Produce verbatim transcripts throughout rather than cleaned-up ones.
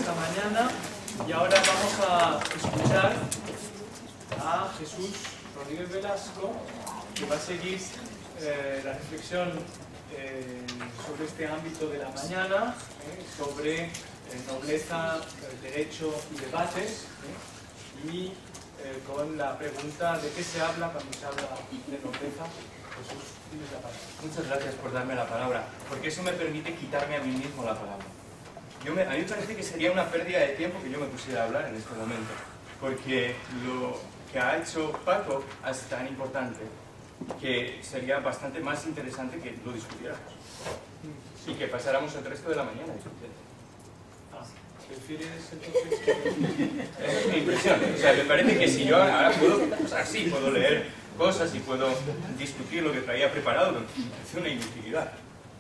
esta mañana y ahora vamos a escuchar a Jesús Rodríguez Velasco, que va a seguir eh, la reflexión eh, sobre este ámbito de la mañana, eh, sobre eh, nobleza, derecho y debates, eh, y eh, con la pregunta de qué se habla cuando se habla de nobleza. Jesús, tienes la palabra. Muchas gracias por darme la palabra, porque eso me permite quitarme a mí mismo la palabra. Yo me, a mí me parece que sería una pérdida de tiempo que yo me pusiera a hablar en este momento, porque lo que ha hecho Paco es tan importante que sería bastante más interesante que lo discutiéramos y que pasáramos el resto de la mañana discutiendo. Ah, ¿prefieres entonces que... Esa es mi impresión. O sea, me parece que si yo ahora puedo, o sea, sí, puedo leer cosas y puedo discutir lo que traía preparado, pero me parece una inutilidad.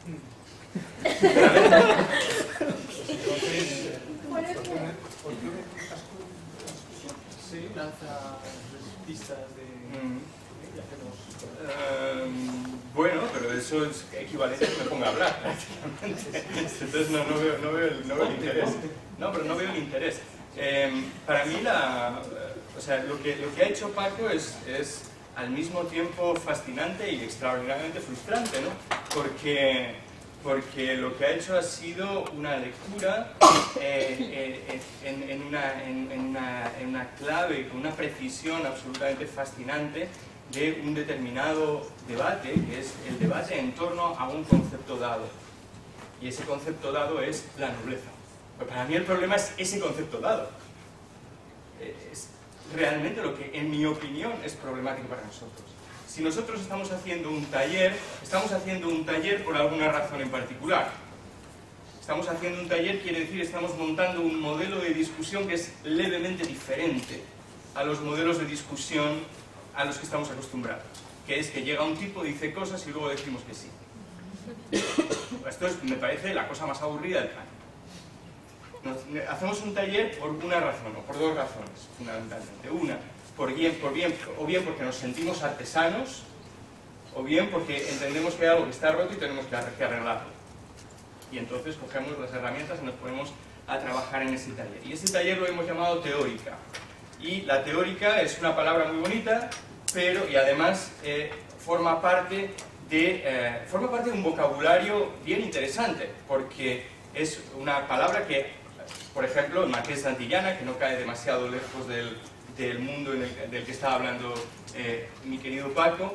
Entonces, ¿por qué sí, lanza pistas de... Mm. ¿Qué hacemos? Um, bueno, pero eso es equivalente a que me ponga a hablar, prácticamente. Entonces no, no, veo, no, veo el, no veo el interés. No, pero no veo el interés. Eh, para mí, la, o sea, lo, que, lo que ha hecho Paco es, es al mismo tiempo fascinante y extraordinariamente frustrante, ¿no? Porque, porque lo que ha hecho ha sido una lectura eh, eh, en, en, una, en, en, una, en una clave, con una precisión absolutamente fascinante de un determinado debate, que es el debate en torno a un concepto dado. Y ese concepto dado es la nobleza. Pero para mí el problema es ese concepto dado. Es realmente lo que, en mi opinión, es problemático para nosotros. Si nosotros estamos haciendo un taller, estamos haciendo un taller por alguna razón en particular. Estamos haciendo un taller, quiere decir, estamos montando un modelo de discusión que es levemente diferente a los modelos de discusión a los que estamos acostumbrados. Que es que llega un tipo, dice cosas y luego decimos que sí. Esto es, me parece la cosa más aburrida del plan. Nos, hacemos un taller por una razón, o por dos razones, fundamentalmente. Una, por bien, por bien, o bien porque nos sentimos artesanos, o bien porque entendemos que hay algo que está roto y tenemos que arreglarlo. Y entonces cogemos las herramientas y nos ponemos a trabajar en ese taller. Y ese taller lo hemos llamado teórica. Y la teórica es una palabra muy bonita, pero, y además eh, forma parte de, eh, forma parte de un vocabulario bien interesante, porque es una palabra que, por ejemplo, el Marqués de Santillana, que no cae demasiado lejos del, del mundo en el, del que estaba hablando eh, mi querido Paco,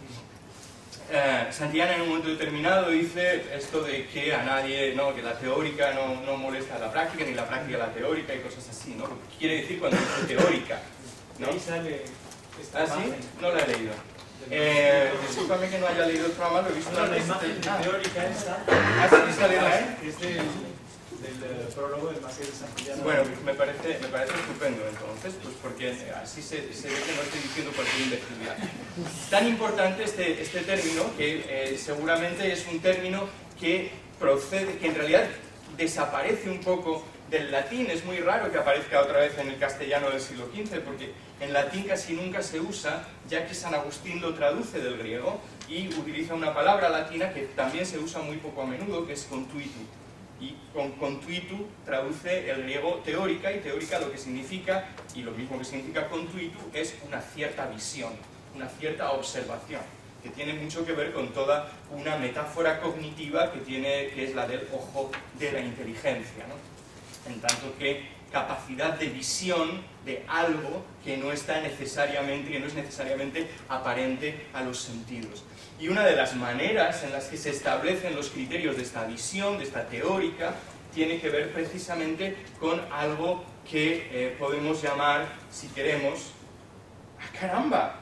eh, Santillana en un momento determinado dice esto de que a nadie, no, que la teórica no, no molesta a la práctica, ni la práctica a la teórica y cosas así, ¿no? Lo que quiere decir cuando dice teórica, ¿no? Ahí sale esta ¿Ah, sí? imagen. No la he leído. Eh, discúlpame que no haya leído el programa, lo he visto No, en la el- imagen Ah, teórica esa ¿ah, sí, sale ahí? es del, del eh, prólogo del Marqués de Santillana. Bueno, me parece, me parece estupendo entonces, pues porque así se, se ve que no estoy diciendo cualquier imbecilidad. Tan importante este, este término, que eh, seguramente es un término que procede, que en realidad desaparece un poco del latín. Es muy raro que aparezca otra vez en el castellano del siglo quince, porque en latín casi nunca se usa, ya que San Agustín lo traduce del griego y utiliza una palabra latina que también se usa muy poco a menudo, que es contuitu. Y con contuitu traduce el griego teórica, y teórica lo que significa, y lo mismo que significa contuitu, es una cierta visión, una cierta observación, que tiene mucho que ver con toda una metáfora cognitiva que, tiene, que es la del ojo de la inteligencia, ¿no? En tanto que capacidad de visión de algo que no está necesariamente, que no es necesariamente aparente a los sentidos. Y una de las maneras en las que se establecen los criterios de esta visión, de esta teórica, tiene que ver precisamente con algo que eh, podemos llamar, si queremos, ¡ah, caramba!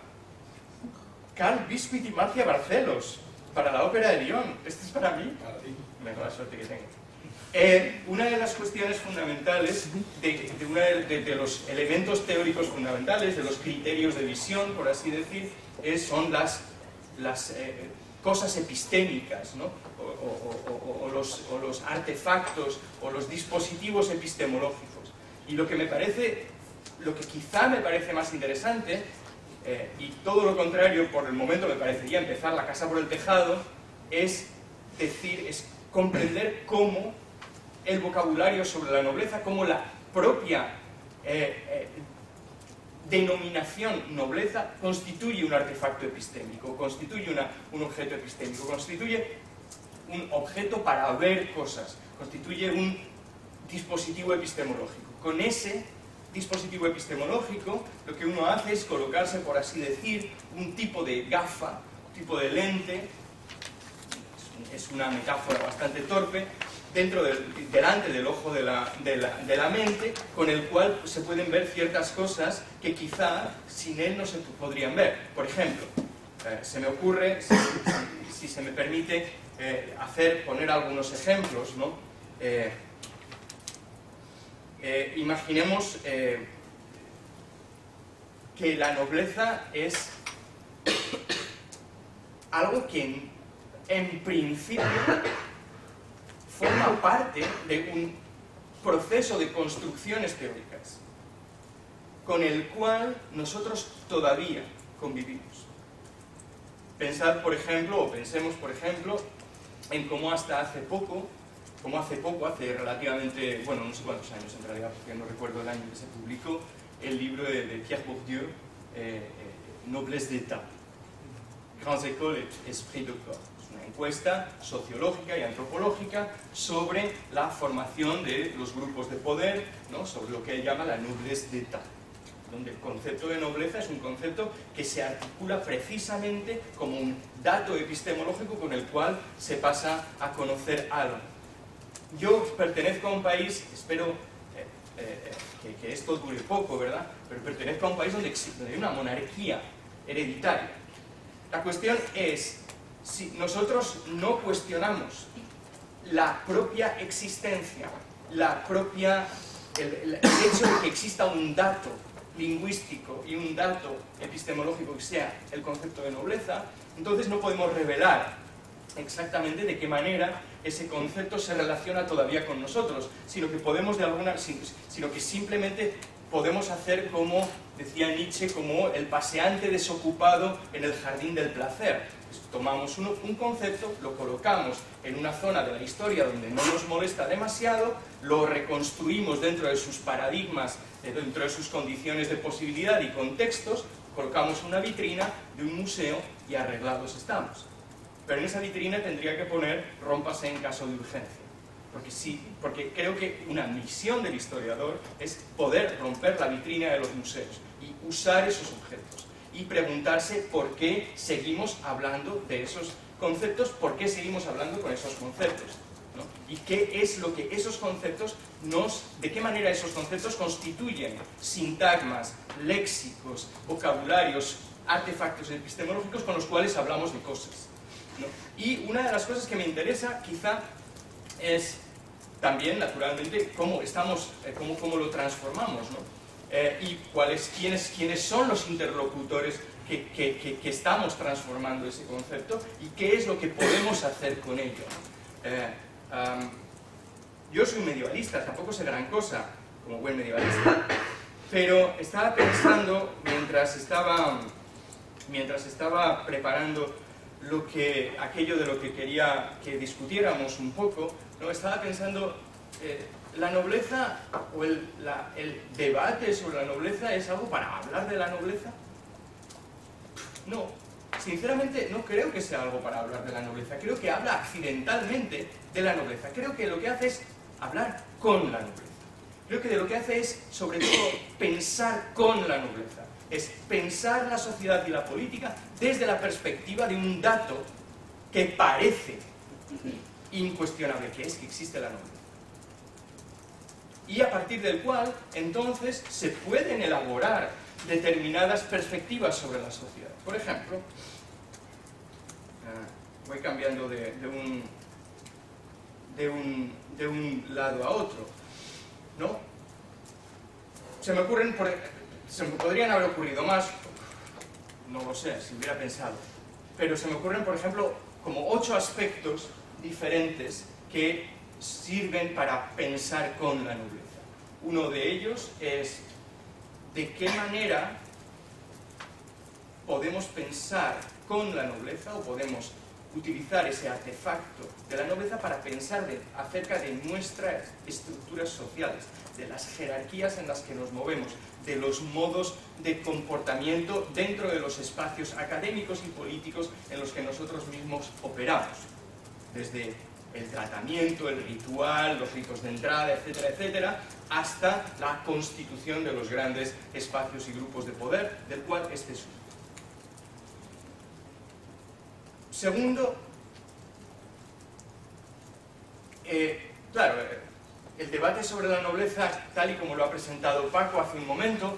Carl Biscuit y Marcia Barcelos, para la Ópera de Lyon. ¿Esto es para mí? Para ti. Mejor suerte que tengo. Eh, una de las cuestiones fundamentales, de, de, una de, de, de los elementos teóricos fundamentales, de los criterios de visión, por así decir, es, son las, las eh, cosas epistémicas, ¿no? o, o, o, o, los, o los artefactos, o los dispositivos epistemológicos. Y lo que me parece, lo que quizá me parece más interesante, eh, y todo lo contrario, por el momento me parecería empezar la casa por el tejado, es decir, es comprender cómo el vocabulario sobre la nobleza, cómo la propia eh, eh, denominación nobleza constituye un artefacto epistémico, constituye una, un objeto epistémico, constituye un objeto para ver cosas, constituye un dispositivo epistemológico. Con ese dispositivo epistemológico lo que uno hace es colocarse, por así decir, un tipo de gafa, un tipo de lente, es una metáfora bastante torpe, dentro del, delante del ojo de la, de, la, de la mente, con el cual se pueden ver ciertas cosas que quizá sin él no se podrían ver. Por ejemplo, eh, se me ocurre, si, si, si se me permite, eh, hacer, poner algunos ejemplos, ¿no? Eh, eh, imaginemos eh, que la nobleza es algo que en, en principio forma parte de un proceso de construcciones teóricas con el cual nosotros todavía convivimos. Pensad, por ejemplo, o pensemos, por ejemplo, en cómo hasta hace poco, como hace poco, hace relativamente, bueno, no sé cuántos años en realidad, porque no recuerdo el año que se publicó, el libro de, de Pierre Bourdieu, eh, eh, Noblesse d'État, Grandes écoles et esprit de corps. Una encuesta sociológica y antropológica sobre la formación de los grupos de poder, ¿no? Sobre lo que él llama la noblesse d'État, donde el concepto de nobleza es un concepto que se articula precisamente como un dato epistemológico con el cual se pasa a conocer algo. Yo pertenezco a un país, espero eh, eh, que, que esto dure poco, ¿verdad? Pero pertenezco a un país donde, existe, donde hay una monarquía hereditaria. La cuestión es, si nosotros no cuestionamos la propia existencia, la propia, el, el hecho de que exista un dato lingüístico y un dato epistemológico que sea el concepto de nobleza, entonces no podemos revelar exactamente de qué manera ese concepto se relaciona todavía con nosotros, sino que podemos de alguna, sino que simplemente podemos hacer como decía Nietzsche, como el paseante desocupado en el jardín del placer. Tomamos un, un concepto, lo colocamos en una zona de la historia donde no nos molesta demasiado, lo reconstruimos dentro de sus paradigmas, dentro de sus condiciones de posibilidad y contextos, colocamos una vitrina de un museo y arreglados estamos. Pero en esa vitrina tendría que poner rómpase en caso de urgencia. Porque, sí, porque creo que una misión del historiador es poder romper la vitrina de los museos y usar esos objetos y preguntarse por qué seguimos hablando de esos conceptos, por qué seguimos hablando con esos conceptos, ¿no? Y qué es lo que esos conceptos nos, de qué manera esos conceptos constituyen sintagmas, léxicos, vocabularios, artefactos epistemológicos con los cuales hablamos de cosas, ¿no? Y una de las cosas que me interesa quizá es también, naturalmente, cómo estamos, eh, cómo, cómo lo transformamos, ¿no? Eh, y cuáles, quiénes, quiénes son los interlocutores que, que, que, que estamos transformando ese concepto y qué es lo que podemos hacer con ello. Eh, um, yo soy medievalista, tampoco sé gran cosa como buen medievalista, pero estaba pensando, mientras estaba, mientras estaba preparando lo que, aquello de lo que quería que discutiéramos un poco, ¿no? Estaba pensando, eh, la nobleza o el, la, el debate sobre la nobleza es algo para hablar de la nobleza. No, sinceramente no creo que sea algo para hablar de la nobleza, creo que habla accidentalmente de la nobleza, creo que lo que hace es hablar con la nobleza, creo que de lo que hace es, sobre todo, pensar con la nobleza. Es pensar la sociedad y la política desde la perspectiva de un dato que parece incuestionable, que es que existe la nobleza. Y a partir del cual, entonces, se pueden elaborar determinadas perspectivas sobre la sociedad. Por ejemplo, uh, voy cambiando de, de, un, de, un, de un lado a otro, ¿no? Se me ocurren, por Se me podrían haber ocurrido más, no lo sé, si hubiera pensado, pero se me ocurren, por ejemplo, como ocho aspectos diferentes que sirven para pensar con la nobleza. Uno de ellos es de qué manera podemos pensar con la nobleza o podemos utilizar ese artefacto de la nobleza para pensar de, acerca de nuestras estructuras sociales, de las jerarquías en las que nos movemos, de los modos de comportamiento dentro de los espacios académicos y políticos en los que nosotros mismos operamos, desde el tratamiento, el ritual, los ritos de entrada, etcétera, etcétera, hasta la constitución de los grandes espacios y grupos de poder, del cual este es uno. Segundo, eh, claro, el debate sobre la nobleza, tal y como lo ha presentado Paco hace un momento,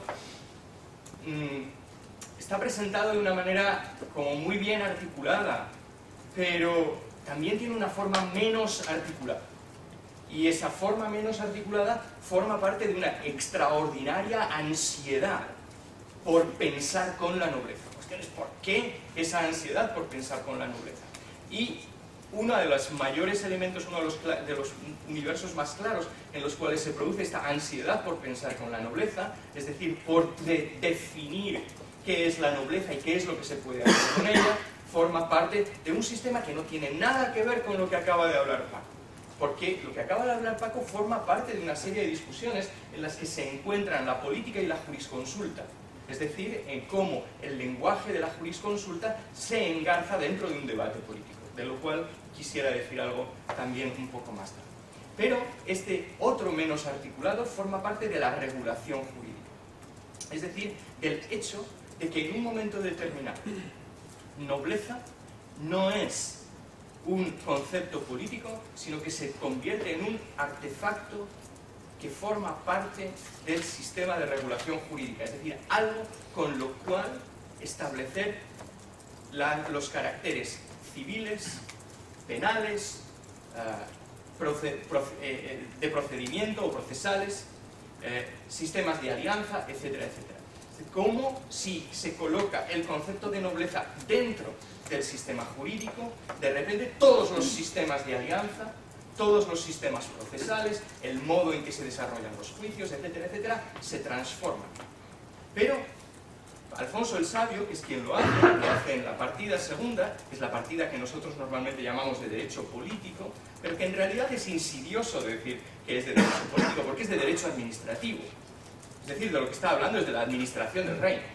mmm, está presentado de una manera como muy bien articulada, pero también tiene una forma menos articulada. Y esa forma menos articulada forma parte de una extraordinaria ansiedad por pensar con la nobleza. La cuestión es por qué esa ansiedad por pensar con la nobleza. Y uno de los mayores elementos, uno de los, de los universos más claros en los cuales se produce esta ansiedad por pensar con la nobleza, es decir, por de definir qué es la nobleza y qué es lo que se puede hacer con ella, forma parte de un sistema que no tiene nada que ver con lo que acaba de hablar Paco. Porque lo que acaba de hablar Paco forma parte de una serie de discusiones en las que se encuentran la política y la jurisconsulta. Es decir, en cómo el lenguaje de la jurisconsulta se engarza dentro de un debate político, de lo cual quisiera decir algo también un poco más tarde. Pero este otro menos articulado forma parte de la regulación jurídica. Es decir, del hecho de que en un momento determinado nobleza no es un concepto político, sino que se convierte en un artefacto que forma parte del sistema de regulación jurídica, es decir, algo con lo cual establecer la, los caracteres civiles, penales, uh, proce, proce, eh, de procedimiento o procesales, eh, sistemas de alianza, etcétera, etcétera. Como si se coloca el concepto de nobleza dentro del sistema jurídico, de repente todos los sistemas de alianza, todos los sistemas procesales, el modo en que se desarrollan los juicios, etcétera, etcétera, se transforman. Pero Alfonso el Sabio, que es quien lo hace, lo hace en la partida segunda, que es la partida que nosotros normalmente llamamos de derecho político, pero que en realidad es insidioso decir que es de derecho político, porque es de derecho administrativo. Es decir, de lo que está hablando es de la administración del reino.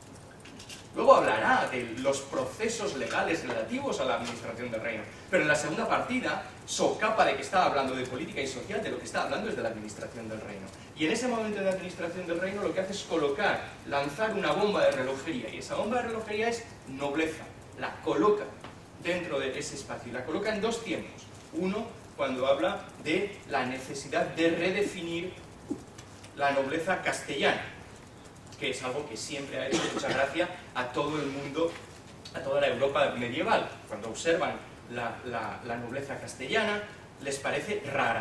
Luego hablará de los procesos legales relativos a la administración del reino. Pero en la segunda partida, socapa de que está hablando de política y social, de lo que está hablando es de la administración del reino. Y en ese momento de la administración del reino lo que hace es colocar, lanzar una bomba de relojería. Y esa bomba de relojería es nobleza. La coloca dentro de ese espacio. Y la coloca en dos tiempos. Uno, cuando habla de la necesidad de redefinir la nobleza castellana, que es algo que siempre ha hecho mucha gracia a todo el mundo, a toda la Europa medieval. Cuando observan la, la, la nobleza castellana, les parece rara.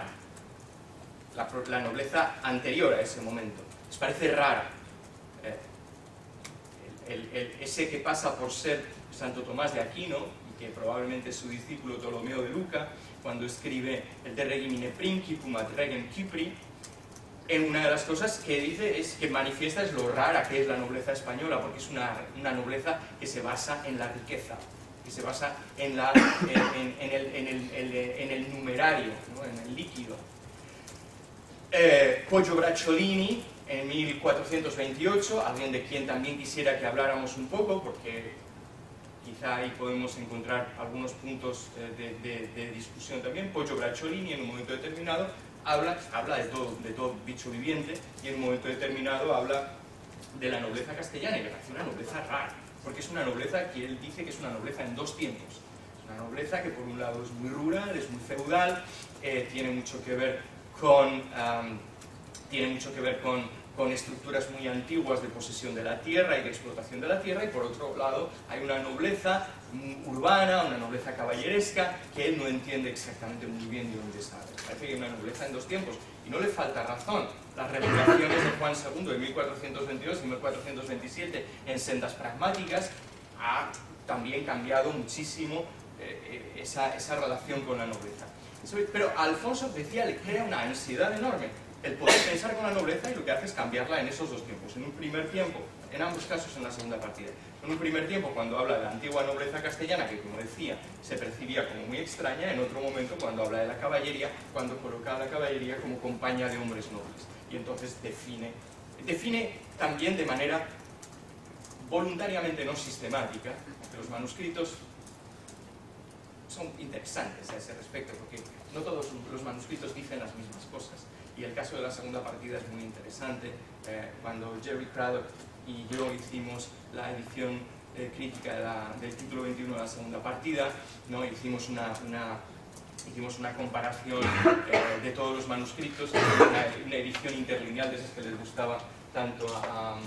La, la nobleza anterior a ese momento, les parece rara. Eh, el, el, el, ese que pasa por ser Santo Tomás de Aquino, y que probablemente es su discípulo Ptolomeo de Luca, cuando escribe el De Regimine Principum ad Regem Cypri, en una de las cosas que dice es que manifiesta es lo rara que es la nobleza española, porque es una, una nobleza que se basa en la riqueza, que se basa en, la, en, en, el, en, el, el, en el numerario, ¿no? En el líquido. Eh, Poggio Bracciolini, en mil cuatrocientos veintiocho, alguien de quien también quisiera que habláramos un poco, porque quizá ahí podemos encontrar algunos puntos de, de, de discusión también. Poggio Bracciolini, en un momento determinado, Habla, habla de, todo, de todo bicho viviente y en un momento determinado habla de la nobleza castellana y le parece una nobleza rara, porque es una nobleza que él dice que es una nobleza en dos tiempos. Es una nobleza que por un lado es muy rural, es muy feudal, eh, tiene mucho que ver con, um, tiene mucho que ver con, con estructuras muy antiguas de posesión de la tierra y de explotación de la tierra, y por otro lado hay una nobleza urbana, una nobleza caballeresca, que él no entiende exactamente muy bien de dónde sale. Parece que hay una nobleza en dos tiempos, y no le falta razón. Las revelaciones de Juan segundo de mil cuatrocientos veintidós y mil cuatrocientos veintisiete en Sendas Pragmáticas ha también cambiado muchísimo eh, esa, esa relación con la nobleza. Pero a Alfonso, decía, le crea una ansiedad enorme, el poder pensar con la nobleza, y lo que hace es cambiarla en esos dos tiempos. En un primer tiempo, en ambos casos en la segunda partida, en un primer tiempo cuando habla de la antigua nobleza castellana, que como decía, se percibía como muy extraña, en otro momento cuando habla de la caballería, cuando coloca a la caballería como compañía de hombres nobles. Y entonces define, define también de manera voluntariamente no sistemática, que los manuscritos son interesantes a ese respecto, porque no todos los manuscritos dicen las mismas cosas. Y el caso de la segunda partida es muy interesante. Eh, cuando Jerry Craddock y yo hicimos la edición eh, crítica de la, del título veintiuno de la segunda partida, ¿no? hicimos, una, una, hicimos una comparación eh, de todos los manuscritos, una, una edición interlineal de esas que les gustaba tanto a,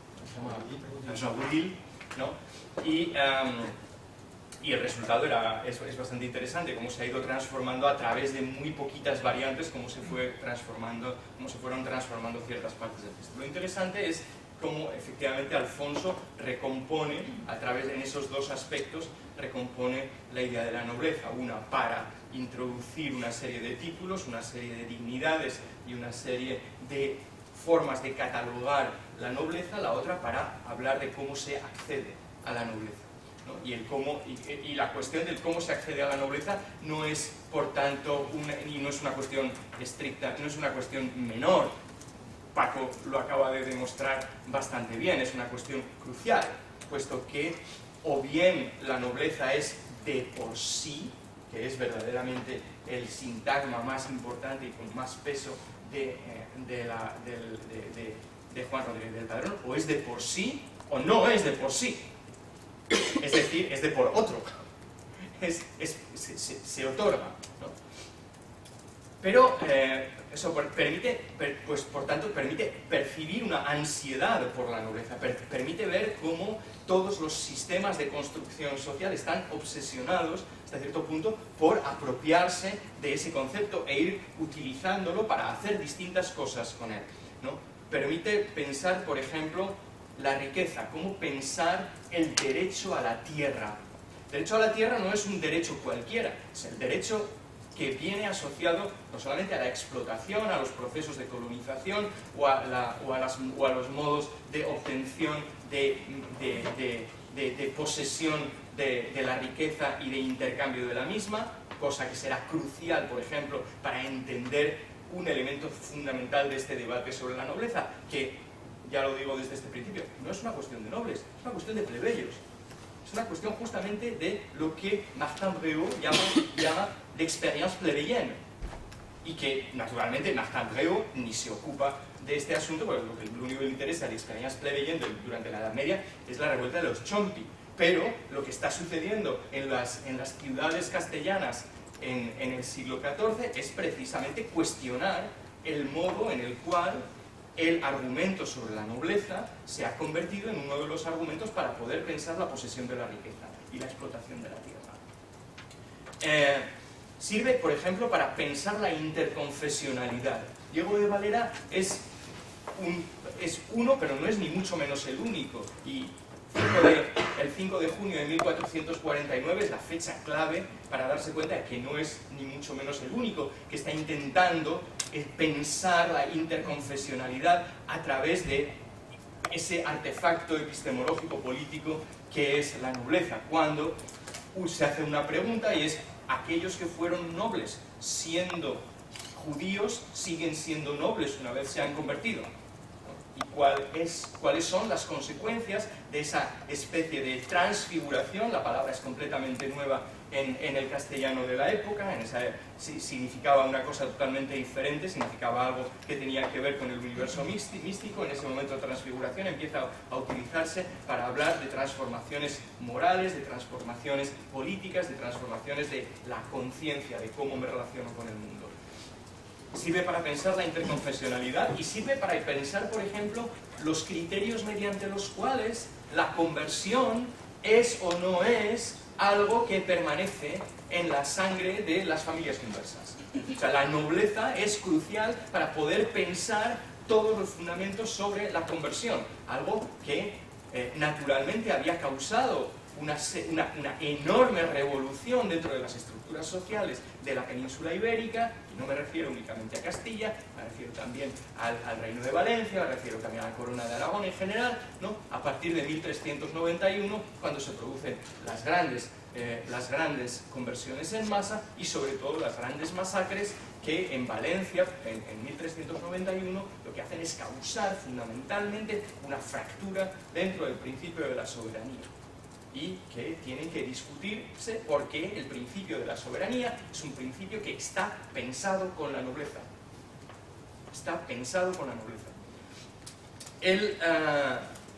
a, a Jean Bouril, ¿no? y, um, y el resultado era, es, es bastante interesante, cómo se ha ido transformando a través de muy poquitas variantes, cómo se, fue transformando, cómo se fueron transformando ciertas partes del texto. Lo interesante es cómo efectivamente Alfonso recompone, a través de esos dos aspectos, recompone la idea de la nobleza, una para introducir una serie de títulos, una serie de dignidades y una serie de formas de catalogar la nobleza, la otra para hablar de cómo se accede a la nobleza, ¿no? Y, el cómo, y, y la cuestión del cómo se accede a la nobleza no es, por tanto, una, y no es una cuestión estricta, no es una cuestión menor. Paco lo acaba de demostrar bastante bien, es una cuestión crucial, puesto que o bien la nobleza es de por sí, que es verdaderamente el sintagma más importante y con más peso de, eh, de, la, del, de, de, de Juan Rodríguez del Padrón, o es de por sí o no es de por sí, es decir, es de por otro, es, es, se, se, se otorga, ¿no? Pero eh, eso permite, pues por tanto, permite percibir una ansiedad por la nobleza, per, permite ver cómo todos los sistemas de construcción social están obsesionados, hasta cierto punto, por apropiarse de ese concepto e ir utilizándolo para hacer distintas cosas con él, ¿no? Permite pensar, por ejemplo, la riqueza, cómo pensar el derecho a la tierra. El derecho a la tierra no es un derecho cualquiera, es el derecho que viene asociado no solamente a la explotación, a los procesos de colonización o a, la, o a, las, o a los modos de obtención de, de, de, de, de posesión de, de la riqueza y de intercambio de la misma, cosa que será crucial, por ejemplo, para entender un elemento fundamental de este debate sobre la nobleza, que, ya lo digo desde este principio, no es una cuestión de nobles, es una cuestión de plebeyos. Es una cuestión justamente de lo que Martin Bréau llama, llama l'expérience plébéienne, y que naturalmente Martin Bréau ni se ocupa de este asunto, porque lo, que, lo único que le interesa a l'expérience plébéienne durante la Edad Media es la revuelta de los Chompi. Pero lo que está sucediendo en las, en las ciudades castellanas en, en el siglo catorce es precisamente cuestionar el modo en el cual el argumento sobre la nobleza se ha convertido en uno de los argumentos para poder pensar la posesión de la riqueza y la explotación de la tierra. Eh, sirve, por ejemplo, para pensar la interconfesionalidad. Diego de Valera es, un, es uno, pero no es ni mucho menos el único. Y el cinco de junio de mil cuatrocientos cuarenta y nueve es la fecha clave para darse cuenta de que no es ni mucho menos el único que está intentando pensar la interconfesionalidad a través de ese artefacto epistemológico político que es la nobleza, cuando se hace una pregunta y es: aquellos que fueron nobles siendo judíos siguen siendo nobles una vez se han convertido. ¿Y cuál es, cuáles son las consecuencias de esa especie de transfiguración? La palabra es completamente nueva en, en el castellano de la época, en esa, significaba una cosa totalmente diferente, significaba algo que tenía que ver con el universo místico. En ese momento, transfiguración empieza a utilizarse para hablar de transformaciones morales, de transformaciones políticas, de transformaciones de la conciencia, de cómo me relaciono con el mundo. Sirve para pensar la interconfesionalidad y sirve para pensar, por ejemplo, los criterios mediante los cuales la conversión es o no es algo que permanece en la sangre de las familias conversas. O sea, la nobleza es crucial para poder pensar todos los fundamentos sobre la conversión, algo que eh, naturalmente había causado Una, una, una enorme revolución dentro de las estructuras sociales de la península ibérica Y no me refiero únicamente a Castilla, me refiero también al, al Reino de Valencia, me refiero también a la Corona de Aragón en general, ¿no? A partir de mil trescientos noventa y uno, cuando se producen las grandes, eh, las grandes conversiones en masa y sobre todo las grandes masacres que en Valencia, en, en mil trescientos noventa y uno, lo que hacen es causar fundamentalmente una fractura dentro del principio de la soberanía. Y que tienen que discutirse porque el principio de la soberanía es un principio que está pensado con la nobleza. Está pensado con la nobleza. El, uh,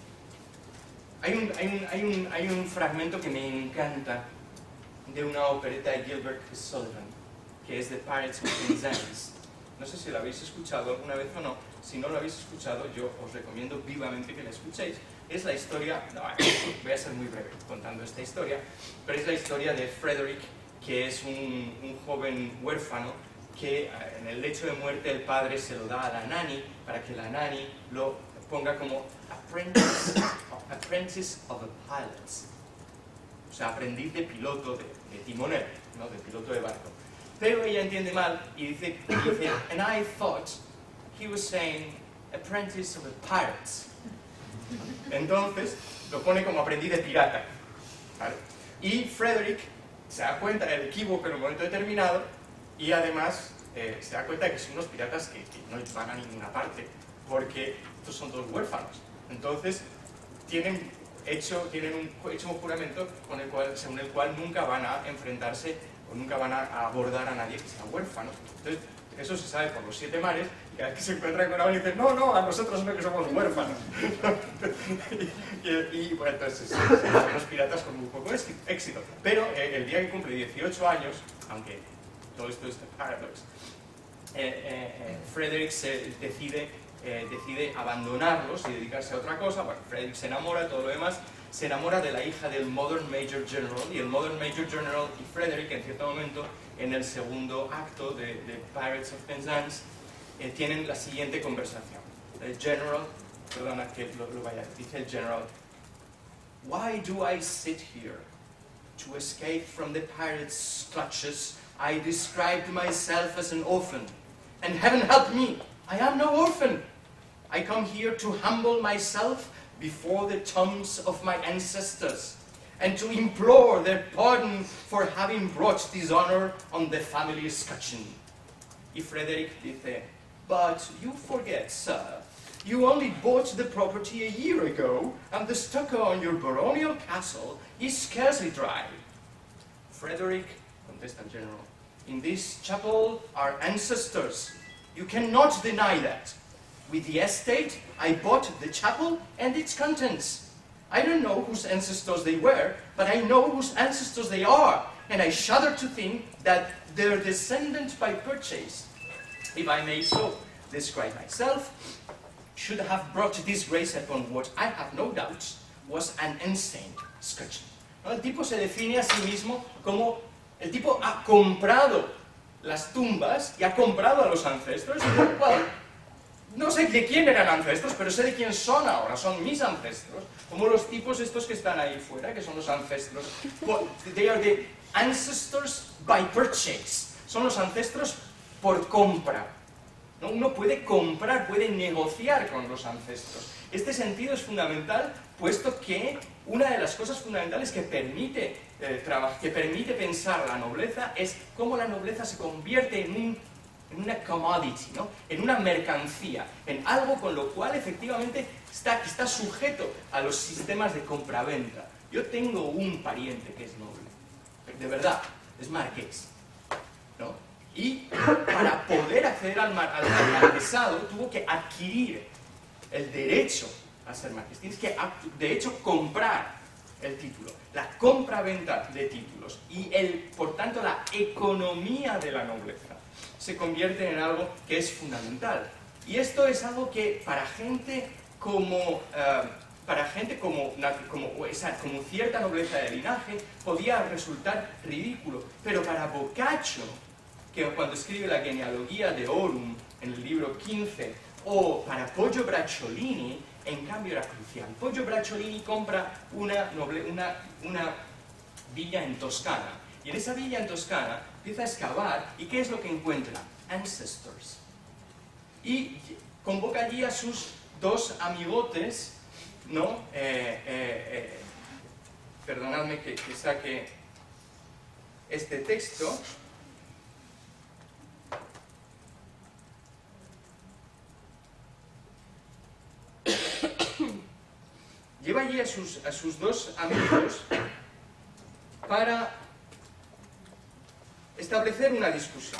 hay, un, hay, un, hay, un, hay un fragmento que me encanta de una opereta de Gilbert Sullivan, que es The Pirates of Penzance. No sé si lo habéis escuchado alguna vez o no. Si no lo habéis escuchado, yo os recomiendo vivamente que la escuchéis. Es la historia, no, voy a ser muy breve contando esta historia, pero es la historia de Frederick, que es un, un joven huérfano que en el lecho de muerte el padre se lo da a la nani para que la nani lo ponga como apprentice, apprentice of a pilot, o sea, aprendiz de piloto, de, de timonel, ¿no? De piloto de barco. Pero ella entiende mal y dice, y dice, and I thought he was saying apprentice of a pirate. Entonces lo pone como aprendiz de pirata, ¿vale? Y Frederick se da cuenta del equívoco en un momento determinado y además eh, se da cuenta de que son unos piratas que, que no van a ninguna parte porque estos son dos huérfanos. Entonces tienen hecho, tienen un, hecho un juramento con el cual, según el cual nunca van a enfrentarse o nunca van a abordar a nadie que sea huérfano. Entonces eso se sabe por los siete mares, y cada vez que se encuentran con alguien dicen, no, no, a nosotros no, que somos huérfanos. y, y, y bueno, entonces son los piratas con muy poco éxito. Pero eh, el día que cumple dieciocho años, aunque todo esto es de paradox, eh, eh, Frederick se decide, eh, decide abandonarlos y dedicarse a otra cosa. Bueno, Frederick se enamora, todo lo demás, se enamora de la hija del Modern Major General, y el Modern Major General y Frederick, en cierto momento, en el segundo acto de, de Pirates of Penzance, eh, tienen la siguiente conversación. El General, perdona que lo, lo vaya, dice el General, "Why do I sit here? To escape from the pirates' clutches, I described myself as an orphan, and heaven help me, I am no orphan. I come here to humble myself before the tombs of my ancestors, and to implore their pardon for having brought dishonor on the family escutcheon." Y Frederick dice, "But you forget, sir, you only bought the property a year ago, and the stucco on your baronial castle is scarcely dry." "Frederick," contesta el general, "in this chapel are ancestors. You cannot deny that. With the estate, I bought the chapel and its contents. I don't know whose ancestors they were, but I know whose ancestors they are, and I shudder to think that their descendant by purchase, if I may so describe myself, should have brought disgrace upon what I have no doubt was an unstained scutcheon." ¿No? El tipo se define a sí mismo como el tipo ha comprado las tumbas y ha comprado a los ancestros y dice, well, no sé de quién eran ancestros, pero sé de quién son ahora, son mis ancestros, como los tipos estos que están ahí fuera, que son los ancestros. They are the ancestors by purchase, son los ancestros por compra. ¿No? Uno puede comprar, puede negociar con los ancestros. Este sentido es fundamental, puesto que una de las cosas fundamentales que permite, eh, que permite pensar la nobleza es cómo la nobleza se convierte en un en una commodity, ¿no? En una mercancía, en algo con lo cual efectivamente está, está sujeto a los sistemas de compraventa. Yo tengo un pariente que es noble, de verdad, es marqués, ¿no? Y para poder acceder al, mar, al, al marquesado tuvo que adquirir el derecho a ser marqués. Tienes que, de hecho, comprar el título, la compra-venta de títulos y, el, por tanto, la economía de la nobleza se convierte en algo que es fundamental. Y esto es algo que para gente como, uh, para gente como, como, esa, como cierta nobleza de linaje podía resultar ridículo, pero para Boccaccio, que cuando escribe la genealogía de Aurum en el libro quince, o para Poggio Bracciolini, en cambio era crucial. Poggio Bracciolini compra una, noble, una, una villa en Toscana, y en esa villa en Toscana empieza a excavar, ¿y qué es lo que encuentra? ancestors. Y convoca allí a sus dos amigotes, ¿no? Eh, eh, eh, perdonadme que, que saque este texto. Lleva allí a sus, a sus dos amigos para establecer una discusión.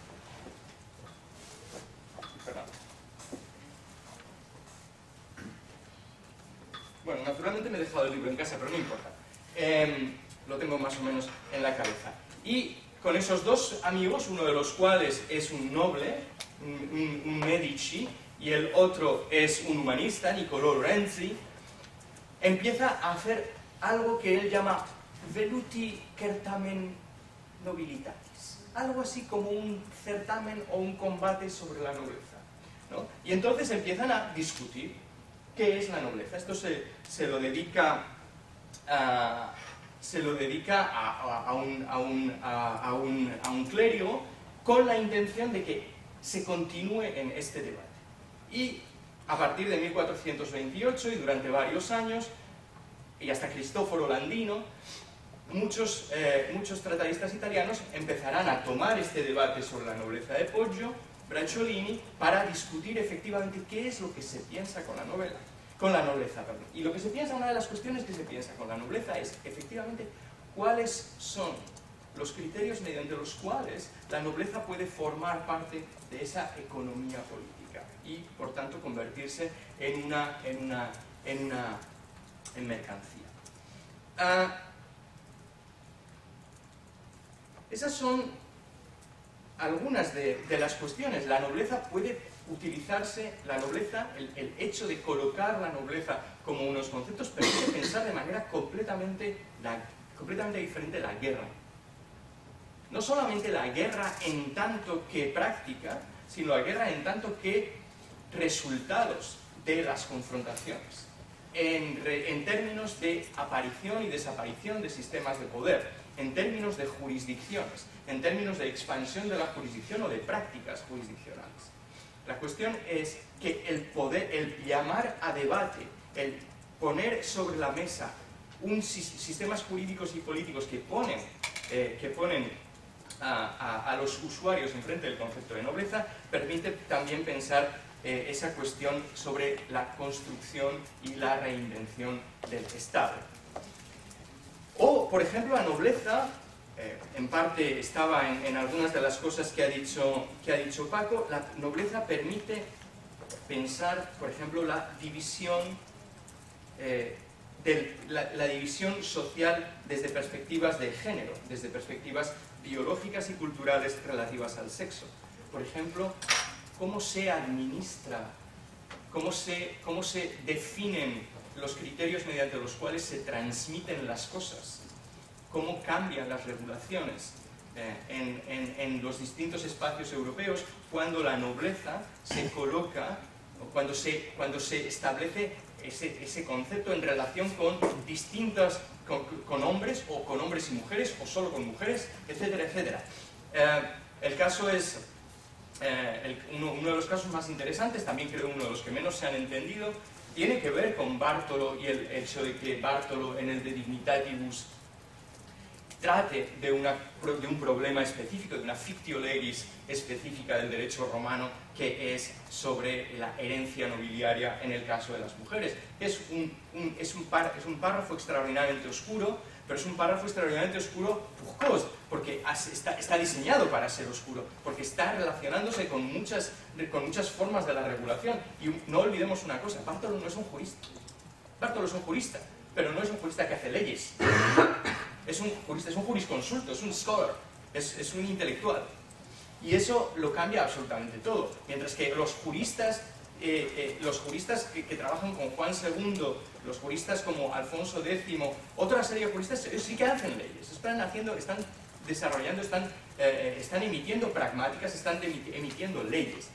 Perdón. Bueno, naturalmente me he dejado el libro en casa, pero no importa. Eh, lo tengo más o menos en la cabeza. Y con esos dos amigos, uno de los cuales es un noble, un, un, un Medici, y el otro es un humanista, Niccolò Renzi, empieza a hacer algo que él llama veluti certamen nobilitatis, algo así como un certamen o un combate sobre la nobleza, ¿no? Y entonces empiezan a discutir qué es la nobleza. Esto se, se lo dedica a, se lo dedica a, a, a, un, a, un, a, a, un, a un clérigo con la intención de que se continúe en este debate. Y a partir de mil cuatrocientos veintiocho y durante varios años, y hasta Cristoforo Landino, muchos, eh, muchos tratadistas italianos empezarán a tomar este debate sobre la nobleza de Poggio, Bracciolini, para discutir efectivamente qué es lo que se piensa con la novela, con la nobleza. Perdón. Y lo que se piensa, una de las cuestiones que se piensa con la nobleza es efectivamente cuáles son los criterios mediante los cuales la nobleza puede formar parte de esa economía política y, por tanto, convertirse en una, en una, en una en mercancía. Uh, esas son algunas de, de las cuestiones. La nobleza puede utilizarse, la nobleza, el, el hecho de colocar la nobleza como unos conceptos permite pensar de manera completamente, la, completamente diferente la guerra. No solamente la guerra en tanto que práctica, sino la guerra en tanto que resultados de las confrontaciones. En, en términos de aparición y desaparición de sistemas de poder, en términos de jurisdicciones, en términos de expansión de la jurisdicción o de prácticas jurisdiccionales. La cuestión es que el poder, el llamar a debate, el poner sobre la mesa un, sistemas jurídicos y políticos que ponen, eh, que ponen a, a, a los usuarios enfrente del concepto de nobleza, permite también pensar Eh, esa cuestión sobre la construcción y la reinvención del Estado. O, por ejemplo, la nobleza, eh, en parte estaba en, en algunas de las cosas que ha, dicho, que ha dicho Paco, la nobleza permite pensar, por ejemplo, la división, eh, del, la, la división social desde perspectivas de género, desde perspectivas biológicas y culturales relativas al sexo. Por ejemplo, cómo se administra, cómo se, cómo se definen los criterios mediante los cuales se transmiten las cosas, cómo cambian las regulaciones eh, en, en, en los distintos espacios europeos cuando la nobleza se coloca, o cuando se, cuando se establece ese, ese concepto en relación con distintas, con, con hombres o con hombres y mujeres, o solo con mujeres, etcétera, etcétera. Eh, el caso es... Eh, el, uno, uno de los casos más interesantes, también creo uno de los que menos se han entendido, tiene que ver con Bartolo y el hecho de que Bartolo en el De Dignitatibus trate de, una, de un problema específico, de una fictio legis específica del derecho romano, que es sobre la herencia nobiliaria en el caso de las mujeres. Es un, un, es un, par, es un párrafo extraordinariamente oscuro, pero es un párrafo extraordinariamente oscuro porque está, está diseñado para ser oscuro, porque está relacionándose con muchas, con muchas formas de la regulación. Y no olvidemos una cosa, Bartolo no es un jurista. Bartolo es un jurista, pero no es un jurista que hace leyes. Es un jurista, es un jurisconsulto, es un scholar, es, es un intelectual. Y eso lo cambia absolutamente todo. Mientras que los juristas, eh, eh, los juristas que, que trabajan con Juan segundo, los juristas como Alfonso décimo, otra serie de juristas, ellos sí que hacen leyes, están haciendo, están desarrollando, están, eh, están emitiendo pragmáticas, están emitiendo leyes.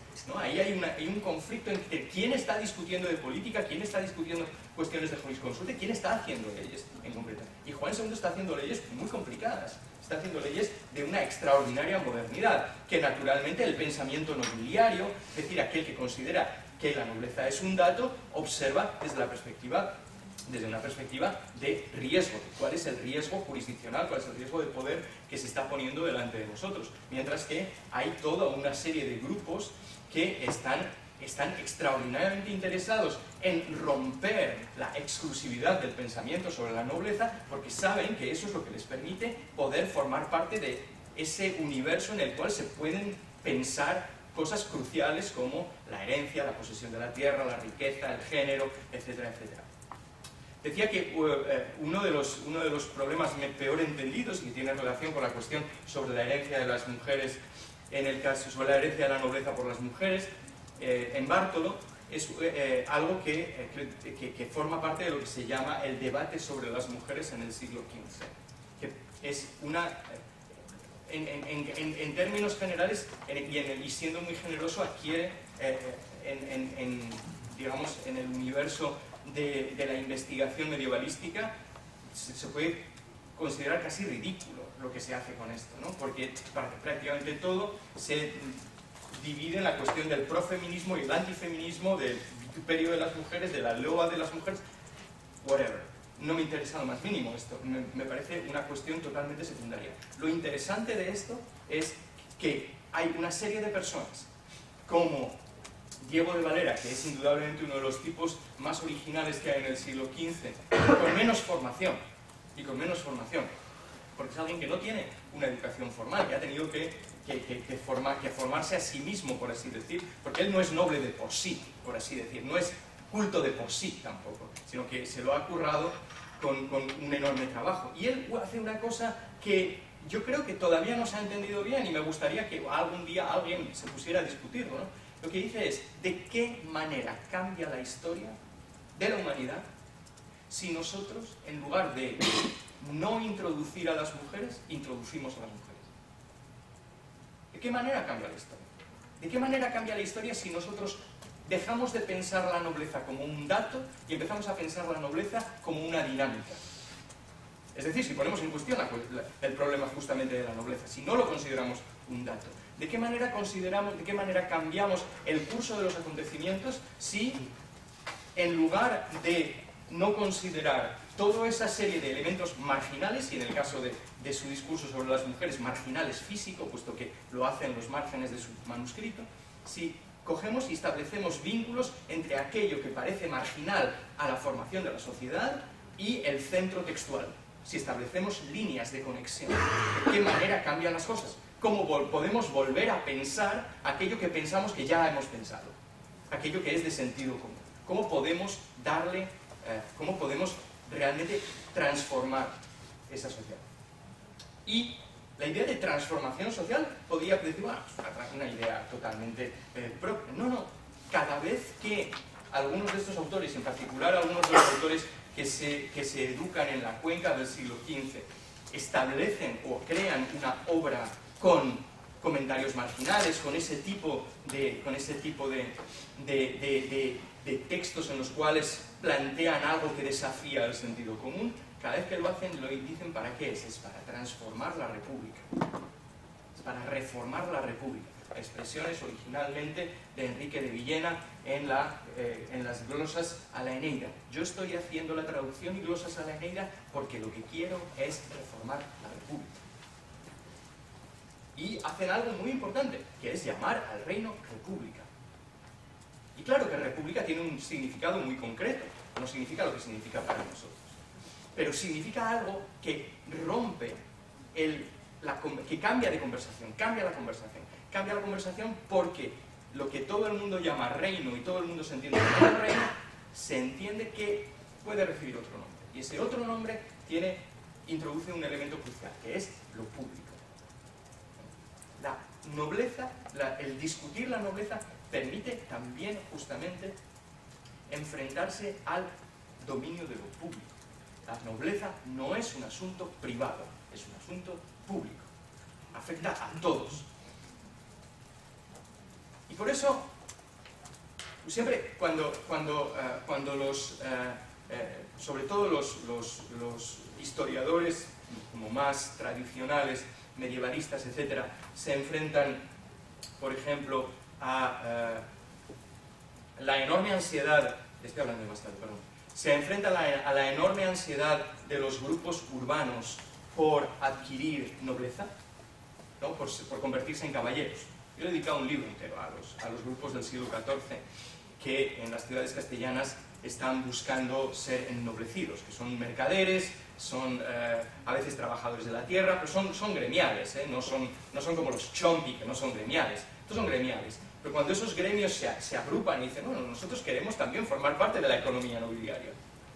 ¿no? Ahí hay, una, hay un conflicto entre quién está discutiendo de política, quién está discutiendo cuestiones de jurisconsulta, quién está haciendo leyes en concreto. Y Juan segundo está haciendo leyes muy complicadas, está haciendo leyes de una extraordinaria modernidad, que naturalmente el pensamiento nobiliario, es decir, aquel que considera que la nobleza es un dato, observa desde la perspectiva desde una perspectiva de riesgo, cuál es el riesgo jurisdiccional, cuál es el riesgo de poder que se está poniendo delante de nosotros, mientras que hay toda una serie de grupos que están, están extraordinariamente interesados en romper la exclusividad del pensamiento sobre la nobleza, porque saben que eso es lo que les permite poder formar parte de ese universo en el cual se pueden pensar cosas cruciales como la herencia, la posesión de la tierra, la riqueza, el género, etcétera, etcétera. Decía que uh, uno, de los, uno de los problemas peor entendidos y que tiene relación con la cuestión sobre la herencia de las mujeres, en el caso sobre la herencia de la nobleza por las mujeres, eh, en Bartolo, es eh, algo que, eh, que, que forma parte de lo que se llama el debate sobre las mujeres en el siglo quince, que es una, en, en, en, en términos generales, en, y, en, y siendo muy generoso, adquiere eh, en, en, en, digamos, en el universo De, de la investigación medievalística, se, se puede considerar casi ridículo lo que se hace con esto, ¿no? Porque prácticamente todo se divide en la cuestión del profeminismo y el antifeminismo, del vituperio de las mujeres, de la loa de las mujeres, whatever. No me interesa lo más mínimo esto, me, me parece una cuestión totalmente secundaria. Lo interesante de esto es que hay una serie de personas como Diego de Valera, que es indudablemente uno de los tipos más originales que hay en el siglo quince, con menos formación, y con menos formación, porque es alguien que no tiene una educación formal, que ha tenido que, que, que, que, formar, que formarse a sí mismo, por así decir, porque él no es noble de por sí, por así decir, no es culto de por sí tampoco, sino que se lo ha currado con, con un enorme trabajo. Y él hace una cosa que yo creo que todavía no se ha entendido bien, y me gustaría que algún día alguien se pusiera a discutirlo, ¿no? Lo que dice es, ¿de qué manera cambia la historia de la humanidad si nosotros, en lugar de no introducir a las mujeres, introducimos a las mujeres? ¿De qué manera cambia la historia? ¿De qué manera cambia la historia si nosotros dejamos de pensar la nobleza como un dato y empezamos a pensar la nobleza como una dinámica? Es decir, si ponemos en cuestión la, la, el problema justamente de la nobleza, si no lo consideramos un dato. ¿De qué manera consideramos, de qué manera cambiamos el curso de los acontecimientos si, en lugar de no considerar toda esa serie de elementos marginales, y en el caso de, de su discurso sobre las mujeres, marginales físico, puesto que lo hace en los márgenes de su manuscrito, si cogemos y establecemos vínculos entre aquello que parece marginal a la formación de la sociedad y el centro textual? Si establecemos líneas de conexión, ¿de qué manera cambian las cosas? ¿Cómo vol- podemos volver a pensar aquello que pensamos que ya hemos pensado? Aquello que es de sentido común. ¿Cómo podemos darle, eh, cómo podemos realmente transformar esa sociedad? Y la idea de transformación social podría decir, bueno, es una idea totalmente eh, propia. No, no. Cada vez que algunos de estos autores, en particular algunos de los autores que se, que se educan en la cuenca del siglo quince, establecen o crean una obra con comentarios marginales, con ese tipo de, con ese tipo de, de, de, de, de textos en los cuales plantean algo que desafía el sentido común, cada vez que lo hacen lo dicen para qué es, es para transformar la república, es para reformar la república. Expresiones originalmente de Enrique de Villena en, la, eh, en las glosas a la Eneida. Yo estoy haciendo la traducción y glosas a la Eneida porque lo que quiero es reformar la república. Y hacen algo muy importante, que es llamar al reino república. Y claro que república tiene un significado muy concreto, no significa lo que significa para nosotros, pero significa algo que rompe, el, la, que cambia de conversación, cambia la conversación, cambia la conversación porque lo que todo el mundo llama reino y todo el mundo se entiende como reino, se entiende que puede recibir otro nombre. Y ese otro nombre tiene, introduce un elemento crucial, que es lo público. La nobleza, la, el discutir la nobleza permite también justamente enfrentarse al dominio de lo público. La nobleza no es un asunto privado, es un asunto público. Afecta a todos. Y por eso, siempre cuando, cuando, uh, cuando los, uh, uh, sobre todo los, los, los historiadores como más tradicionales, medievalistas, etcétera, se enfrentan, por ejemplo, a uh, la enorme ansiedad, estoy hablando demasiado, perdón, se enfrentan a la, a la enorme ansiedad de los grupos urbanos por adquirir nobleza, ¿no? por, por convertirse en caballeros. Yo he dedicado un libro entero a los, a los grupos del siglo catorce que en las ciudades castellanas están buscando ser ennoblecidos, que son mercaderes, son eh, a veces trabajadores de la tierra, pero son, son gremiales, ¿eh? no, son, no son como los chompi, que no son gremiales, estos son gremiales. Pero cuando esos gremios se, se agrupan y dicen, bueno, nosotros queremos también formar parte de la economía nobiliaria,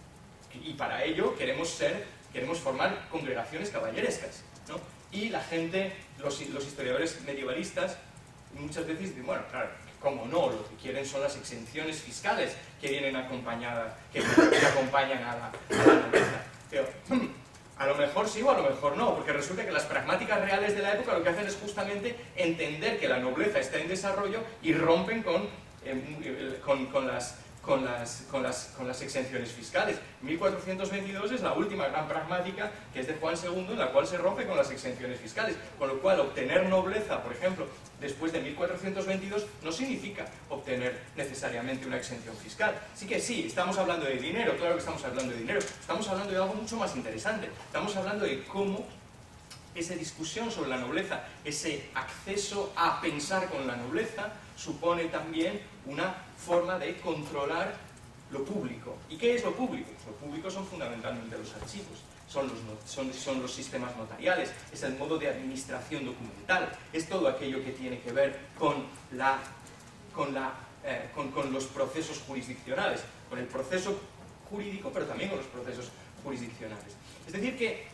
y para ello queremos ser, queremos formar congregaciones caballerescas, ¿no? Y la gente, los, los historiadores medievalistas, muchas veces dicen, bueno, claro, cómo no, lo que quieren son las exenciones fiscales que vienen acompañadas, que, que acompañan a la, a la nobleza. Pero, a lo mejor sí o a lo mejor no, porque resulta que las pragmáticas reales de la época lo que hacen es justamente entender que la nobleza está en desarrollo y rompen con, eh, con, con, las, con, las, con, las, con las exenciones fiscales. mil cuatrocientos veintidós es la última gran pragmática, que es de Juan segundo, en la cual se rompe con las exenciones fiscales, con lo cual obtener nobleza, por ejemplo, después de mil cuatrocientos veintidós no significa obtener necesariamente una exención fiscal. Así que sí, estamos hablando de dinero, claro que estamos hablando de dinero, estamos hablando de algo mucho más interesante, estamos hablando de cómo esa discusión sobre la nobleza, ese acceso a pensar con la nobleza, supone también una forma de controlar lo público. ¿Y qué es lo público? Lo público son fundamentalmente los archivos. Son los, son, son los sistemas notariales, es el modo de administración documental, es todo aquello que tiene que ver con, la, con, la, eh, con, con los procesos jurisdiccionales, con el proceso jurídico, pero también con los procesos jurisdiccionales. Es decir que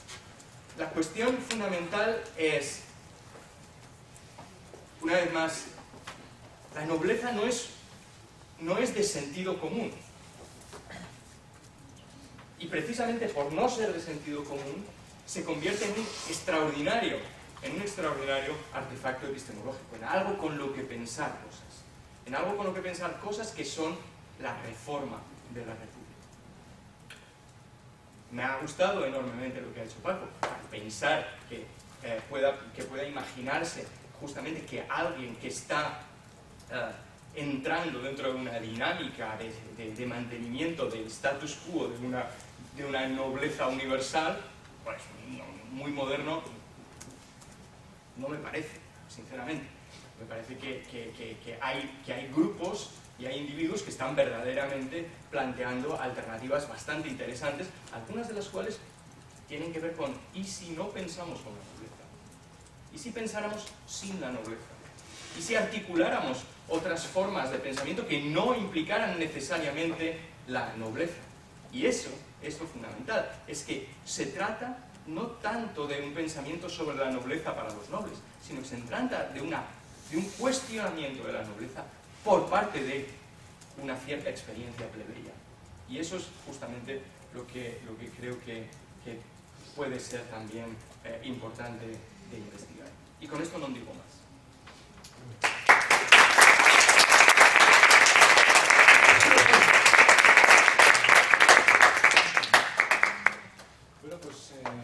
la cuestión fundamental es, una vez más, la nobleza no es, no es de sentido común. Y precisamente por no ser de sentido común, se convierte en un extraordinario, en un extraordinario artefacto epistemológico, en algo con lo que pensar cosas, en algo con lo que pensar cosas que son la reforma de la República. Me ha gustado enormemente lo que ha hecho Paco, pensar que, eh, pueda, que pueda imaginarse justamente que alguien que está eh, entrando dentro de una dinámica de, de, de mantenimiento del status quo, de una, de una nobleza universal, pues no, muy moderno, no me parece, sinceramente. Me parece que, que, que, que, hay, que hay grupos y hay individuos que están verdaderamente planteando alternativas bastante interesantes, algunas de las cuales tienen que ver con ¿y si no pensamos con la nobleza? ¿Y si pensáramos sin la nobleza? ¿Y si articuláramos otras formas de pensamiento que no implicaran necesariamente la nobleza? Y eso es lo fundamental, es que se trata no tanto de un pensamiento sobre la nobleza para los nobles, sino que se trata de, una, de un cuestionamiento de la nobleza por parte de una cierta experiencia plebeya. Y eso es justamente lo que, lo que creo que, que puede ser también eh, importante de investigar. Y con esto no digo más. Bueno, pues... Eh...